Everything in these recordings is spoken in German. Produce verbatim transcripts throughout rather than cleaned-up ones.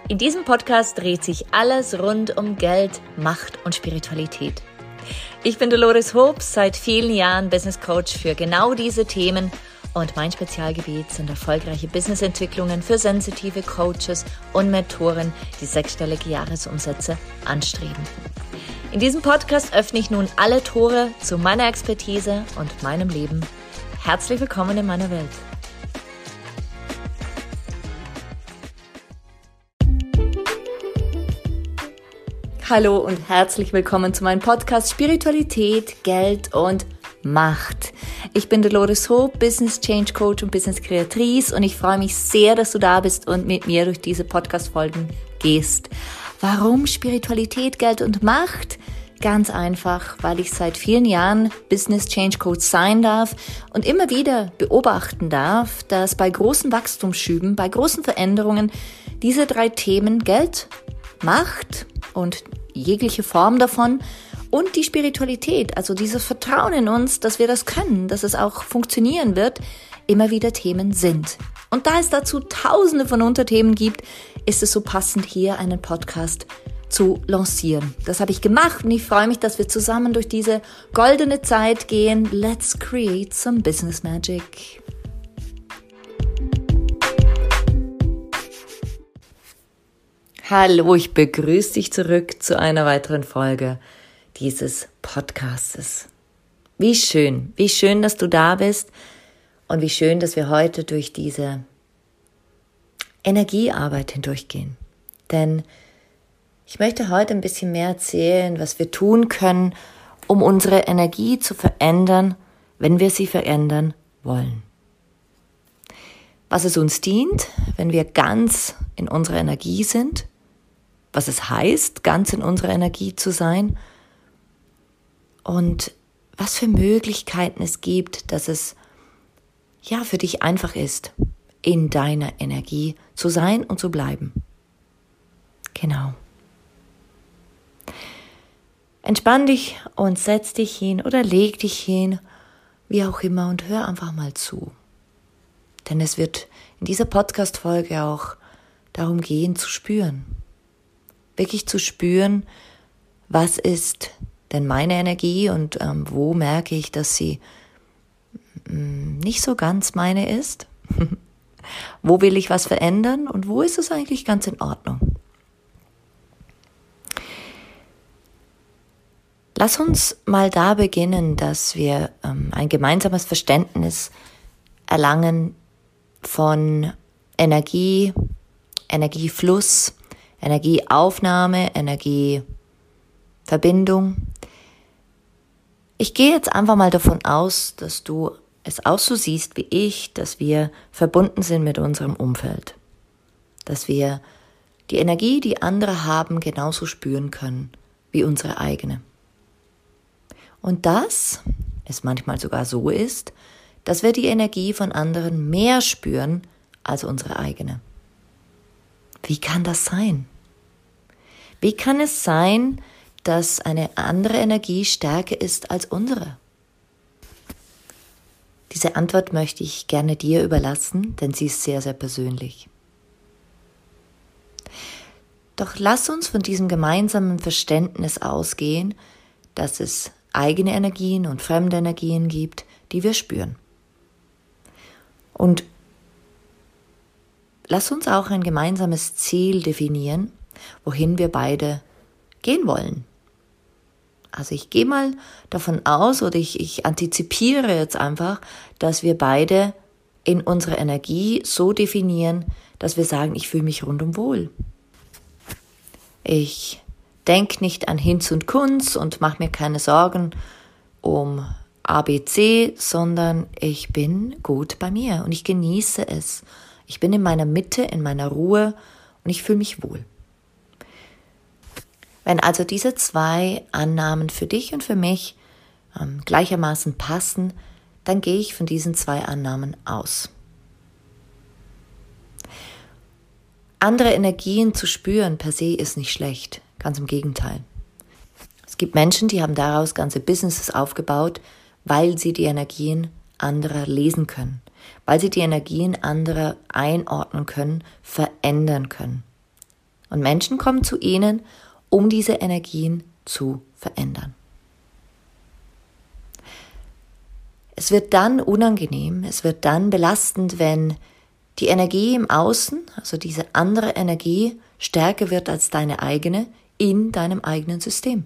In diesem Podcast dreht sich alles rund um Geld, Macht und Spiritualität. Ich bin Dolores Hobbs, seit vielen Jahren Business Coach für genau diese Themen und mein Spezialgebiet sind erfolgreiche Businessentwicklungen für sensitive Coaches und Mentoren, die sechsstellige Jahresumsätze anstreben. In diesem Podcast öffne ich nun alle Tore zu meiner Expertise und meinem Leben. Herzlich willkommen in meiner Welt. Hallo und herzlich willkommen zu meinem Podcast Spiritualität, Geld und Macht. Ich bin Dolores Hobbs, Business Change Coach und Business Kreatrice und ich freue mich sehr, dass du da bist und mit mir durch diese Podcast-Folgen gehst. Warum Spiritualität, Geld und Macht? Ganz einfach, weil ich seit vielen Jahren Business Change Coach sein darf und immer wieder beobachten darf, dass bei großen Wachstumsschüben, bei großen Veränderungen diese drei Themen Geld, Macht und jegliche Form davon und die Spiritualität, also dieses Vertrauen in uns, dass wir das können, dass es auch funktionieren wird, immer wieder Themen sind. Und da es dazu tausende von Unterthemen gibt, ist es so passend, hier einen Podcast zu lancieren. Das habe ich gemacht und ich freue mich, dass wir zusammen durch diese goldene Zeit gehen. Let's create some business magic. Hallo, ich begrüße dich zurück zu einer weiteren Folge dieses Podcastes. Wie schön, wie schön, dass du da bist und wie schön, dass wir heute durch diese Energiearbeit hindurchgehen. Denn ich möchte heute ein bisschen mehr erzählen, was wir tun können, um unsere Energie zu verändern, wenn wir sie verändern wollen. Was es uns dient, wenn wir ganz in unserer Energie sind, was es heißt, ganz in unserer Energie zu sein und was für Möglichkeiten es gibt, dass es ja für dich einfach ist, in deiner Energie zu sein und zu bleiben. Genau. Entspann dich und setz dich hin oder leg dich hin, wie auch immer, und hör einfach mal zu. Denn es wird in dieser Podcast-Folge auch darum gehen, zu spüren. Wirklich zu spüren, was ist denn meine Energie und ähm, wo merke ich, dass sie ähm, nicht so ganz meine ist. Wo will ich was verändern und wo ist es eigentlich ganz in Ordnung? Lass uns mal da beginnen, dass wir ähm, ein gemeinsames Verständnis erlangen von Energie, Energiefluss, Energieaufnahme, Energieverbindung. Ich gehe jetzt einfach mal davon aus, dass du es auch so siehst wie ich, dass wir verbunden sind mit unserem Umfeld. Dass wir die Energie, die andere haben, genauso spüren können wie unsere eigene. Und dass es manchmal sogar so ist, dass wir die Energie von anderen mehr spüren als unsere eigene. Wie kann das sein? Wie kann es sein, dass eine andere Energie stärker ist als unsere? Diese Antwort möchte ich gerne dir überlassen, denn sie ist sehr, sehr persönlich. Doch lass uns von diesem gemeinsamen Verständnis ausgehen, dass es eigene Energien und fremde Energien gibt, die wir spüren. Und lass uns auch ein gemeinsames Ziel definieren, wohin wir beide gehen wollen. Also ich gehe mal davon aus oder ich, ich antizipiere jetzt einfach, dass wir beide in unserer Energie so definieren, dass wir sagen, ich fühle mich rundum wohl. Ich denke nicht an Hinz und Kunz und mache mir keine Sorgen um A B C, sondern ich bin gut bei mir und ich genieße es. Ich bin in meiner Mitte, in meiner Ruhe und ich fühle mich wohl. Wenn also diese zwei Annahmen für dich und für mich ähm, gleichermaßen passen, dann gehe ich von diesen zwei Annahmen aus. Andere Energien zu spüren per se ist nicht schlecht, ganz im Gegenteil. Es gibt Menschen, die haben daraus ganze Businesses aufgebaut, weil sie die Energien anderer lesen können, weil sie die Energien anderer einordnen können, verändern können. Und Menschen kommen zu ihnen, um diese Energien zu verändern. Es wird dann unangenehm, es wird dann belastend, wenn die Energie im Außen, also diese andere Energie, stärker wird als deine eigene in deinem eigenen System.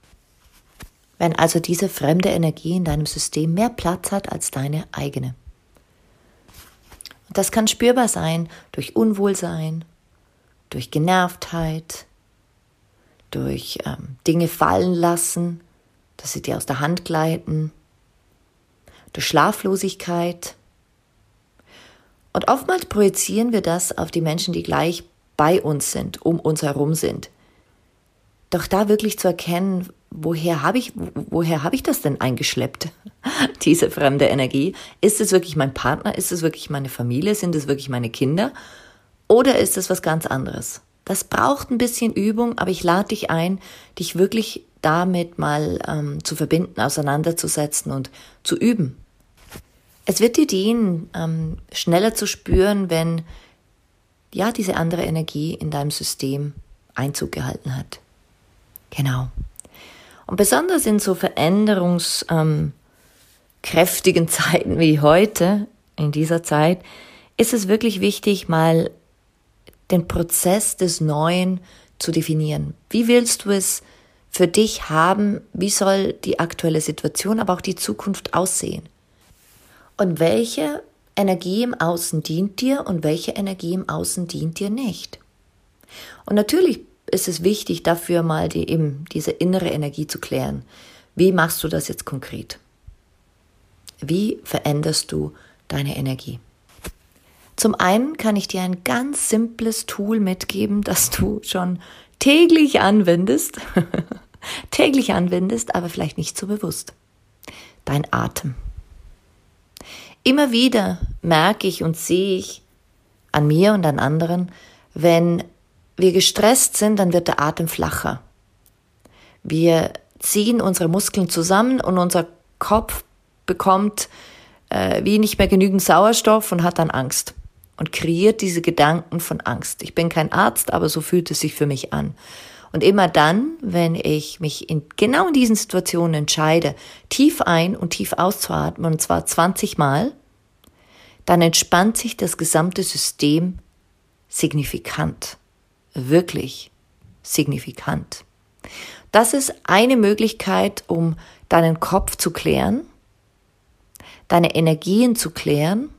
Wenn also diese fremde Energie in deinem System mehr Platz hat als deine eigene. Und das kann spürbar sein durch Unwohlsein, durch Genervtheit, durch ähm, Dinge fallen lassen, dass sie dir aus der Hand gleiten, durch Schlaflosigkeit. Und oftmals projizieren wir das auf die Menschen, die gleich bei uns sind, um uns herum sind. Doch da wirklich zu erkennen, woher habe ich, woher habe ich das denn eingeschleppt, diese fremde Energie? Ist es wirklich mein Partner? Ist es wirklich meine Familie? Sind es wirklich meine Kinder? Oder ist es was ganz anderes? Das braucht ein bisschen Übung, aber ich lade dich ein, dich wirklich damit mal ähm, zu verbinden, auseinanderzusetzen und zu üben. Es wird dir dienen, ähm, schneller zu spüren, wenn ja diese andere Energie in deinem System Einzug gehalten hat. Genau. Und besonders in so veränderungskräftigen ähm, Zeiten wie heute, in dieser Zeit, ist es wirklich wichtig, mal den Prozess des Neuen zu definieren. Wie willst du es für dich haben? Wie soll die aktuelle Situation, aber auch die Zukunft aussehen? Und welche Energie im Außen dient dir und welche Energie im Außen dient dir nicht? Und natürlich ist es wichtig, dafür mal die, eben diese innere Energie zu klären. Wie machst du das jetzt konkret? Wie veränderst du deine Energie? Zum einen kann ich dir ein ganz simples Tool mitgeben, das du schon täglich anwendest, täglich anwendest, aber vielleicht nicht so bewusst. Dein Atem. Immer wieder merke ich und sehe ich an mir und an anderen, wenn wir gestresst sind, dann wird der Atem flacher. Wir ziehen unsere Muskeln zusammen und unser Kopf bekommt äh, wie nicht mehr genügend Sauerstoff und hat dann Angst und kreiert diese Gedanken von Angst. Ich bin kein Arzt, aber so fühlt es sich für mich an. Und immer dann, wenn ich mich in genau in diesen Situationen entscheide, tief ein- und tief auszuatmen, und zwar zwanzig Mal, dann entspannt sich das gesamte System signifikant. Wirklich signifikant. Das ist eine Möglichkeit, um deinen Kopf zu klären, deine Energien zu klären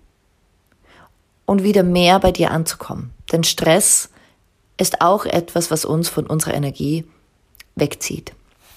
und wieder mehr bei dir anzukommen. Denn Stress ist auch etwas, was uns von unserer Energie wegzieht.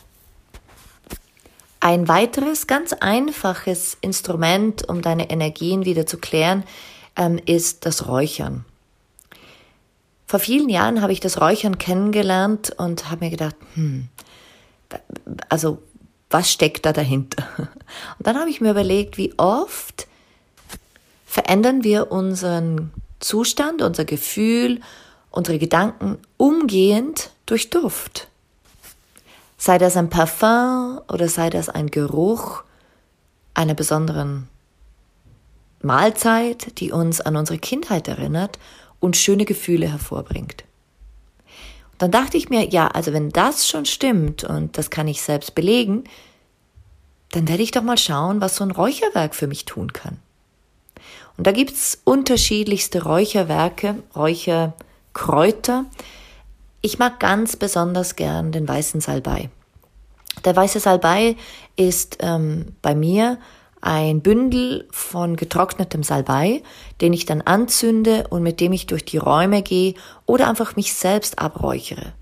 Ein weiteres, ganz einfaches Instrument, um deine Energien wieder zu klären, ähm, ist das Räuchern. Vor vielen Jahren habe ich das Räuchern kennengelernt und habe mir gedacht, hm, also was steckt da dahinter? Und dann habe ich mir überlegt, wie oft verändern wir unseren Zustand, unser Gefühl, unsere Gedanken umgehend durch Duft. Sei das ein Parfum oder sei das ein Geruch einer besonderen Mahlzeit, die uns an unsere Kindheit erinnert und schöne Gefühle hervorbringt. Und dann dachte ich mir, ja, also wenn das schon stimmt und das kann ich selbst belegen, dann werde ich doch mal schauen, was so ein Räucherwerk für mich tun kann. Und da gibt's unterschiedlichste Räucherwerke, Räucherkräuter. Ich mag ganz besonders gern den weißen Salbei. Der weiße Salbei ist ähm, bei mir ein Bündel von getrocknetem Salbei, den ich dann anzünde und mit dem ich durch die Räume gehe oder einfach mich selbst abräuchere.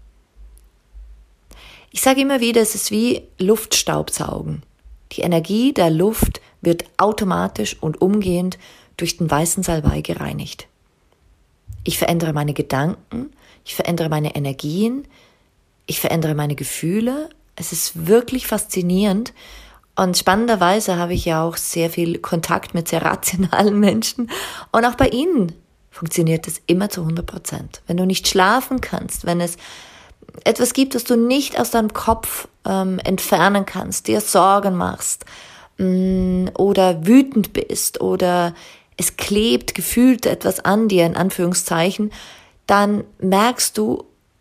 Ich sage immer wieder, es ist wie Luftstaubsaugen. Die Energie der Luft wird automatisch und umgehend durch den weißen Salbei gereinigt. Ich verändere meine Gedanken, ich verändere meine Energien, ich verändere meine Gefühle. Es ist wirklich faszinierend. Und spannenderweise habe ich ja auch sehr viel Kontakt mit sehr rationalen Menschen. Und auch bei ihnen funktioniert es immer zu hundert Prozent. Wenn du nicht schlafen kannst, wenn es etwas gibt, das du nicht aus deinem Kopf ähm, entfernen kannst, dir Sorgen machst mh, oder wütend bist oder es klebt gefühlt etwas an dir, in Anführungszeichen, dann merkst du,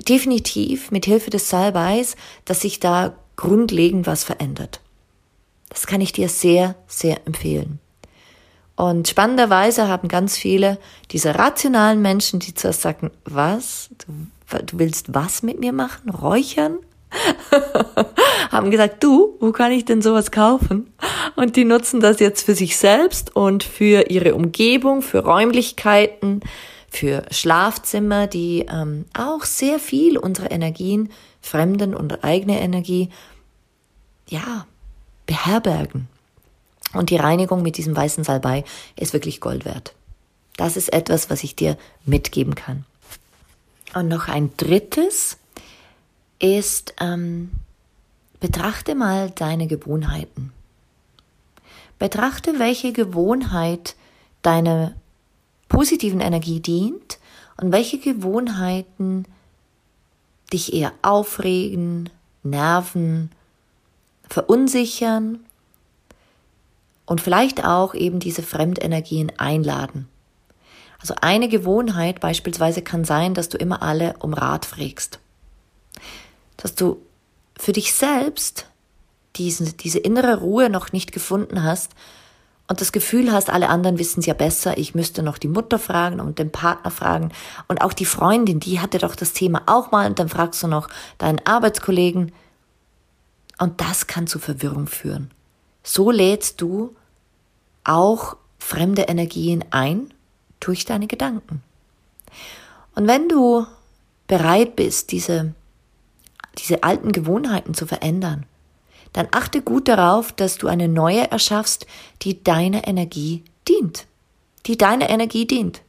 definitiv mit Hilfe des Salbeis, dass sich da grundlegend was verändert. Das kann ich dir sehr, sehr empfehlen. Und spannenderweise haben ganz viele dieser rationalen Menschen, die zuerst sagen, was, du, du willst was mit mir machen? Räuchern? haben gesagt, du, wo kann ich denn sowas kaufen? Und die nutzen das jetzt für sich selbst und für ihre Umgebung, für Räumlichkeiten, für Schlafzimmer, die ähm, auch sehr viel unserer Energien, fremden und eigene Energie, ja, beherbergen. Und die Reinigung mit diesem weißen Salbei ist wirklich Gold wert. Das ist etwas, was ich dir mitgeben kann. Und noch ein drittes ist, ähm, betrachte mal deine Gewohnheiten. Betrachte, welche Gewohnheit deiner positiven Energie dient und welche Gewohnheiten dich eher aufregen, nerven, verunsichern und vielleicht auch eben diese Fremdenergien einladen. Also eine Gewohnheit beispielsweise kann sein, dass du immer alle um Rat fragst. Dass du für dich selbst diese, diese innere Ruhe noch nicht gefunden hast und das Gefühl hast, alle anderen wissen es ja besser, ich müsste noch die Mutter fragen und den Partner fragen und auch die Freundin, die hatte doch das Thema auch mal und dann fragst du noch deinen Arbeitskollegen und das kann zu Verwirrung führen. So lädst du auch fremde Energien ein durch deine Gedanken. Und wenn du bereit bist, diese, diese alten Gewohnheiten zu verändern, dann achte gut darauf, dass du eine neue erschaffst, die deiner Energie dient. Die deiner Energie dient.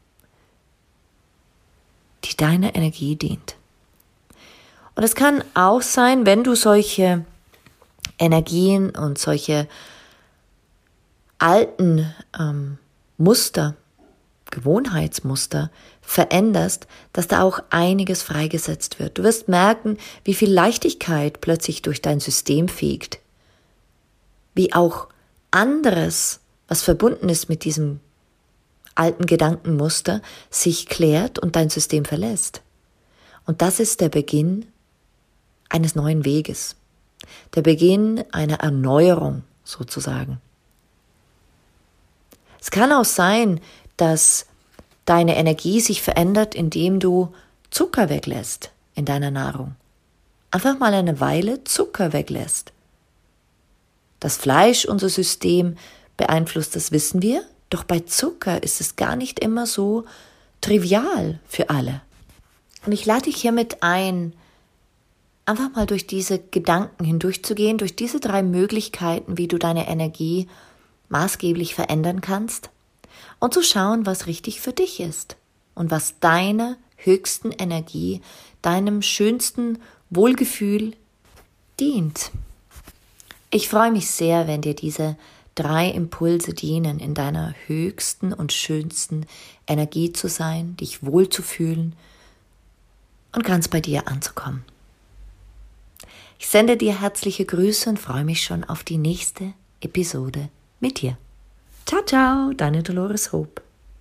Die deiner Energie dient. Und es kann auch sein, wenn du solche Energien und solche alten ähm, Muster, Gewohnheitsmuster veränderst, dass da auch einiges freigesetzt wird. Du wirst merken, wie viel Leichtigkeit plötzlich durch dein System fegt. Wie auch anderes, was verbunden ist mit diesem alten Gedankenmuster, sich klärt und dein System verlässt. Und das ist der Beginn eines neuen Weges. Der Beginn einer Erneuerung sozusagen. Es kann auch sein, dass deine Energie sich verändert, indem du Zucker weglässt in deiner Nahrung. Einfach mal eine Weile Zucker weglässt. Das Fleisch unser System beeinflusst, das wissen wir. Doch bei Zucker ist es gar nicht immer so trivial für alle. Und ich lade dich hiermit ein, einfach mal durch diese Gedanken hindurchzugehen, durch diese drei Möglichkeiten, wie du deine Energie maßgeblich verändern kannst und zu schauen, was richtig für dich ist und was deiner höchsten Energie, deinem schönsten Wohlgefühl dient. Ich freue mich sehr, wenn dir diese drei Impulse dienen, in deiner höchsten und schönsten Energie zu sein, dich wohlzufühlen und ganz bei dir anzukommen. Ich sende dir herzliche Grüße und freue mich schon auf die nächste Episode mit dir. Ciao, ciao, deine Dolores Hope.